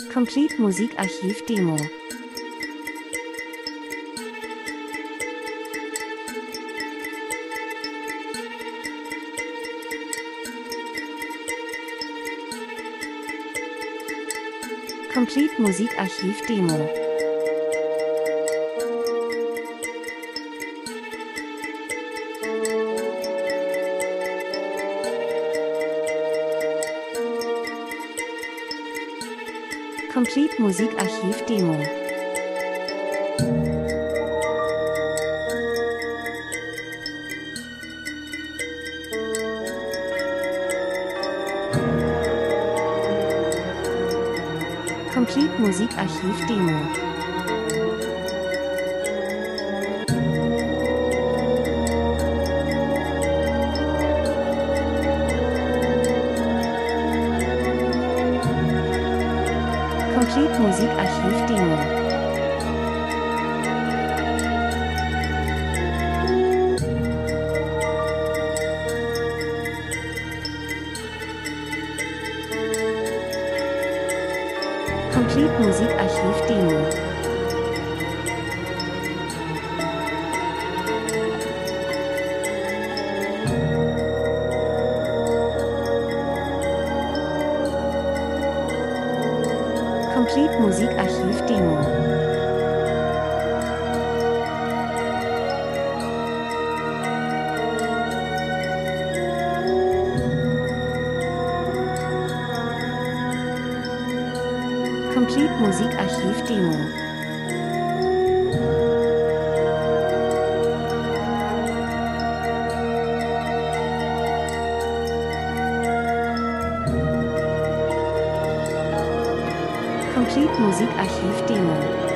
Complete Musikarchiv Demo. Complete Musikarchiv Demo. Complete Musikarchiv Demo. Complete Musikarchiv Demo. Complete Musikarchiv Demo. Complete Musikarchiv Demo. Complete Musikarchiv Demo. Complete Musikarchiv Demo. Complete Musikarchiv Demo.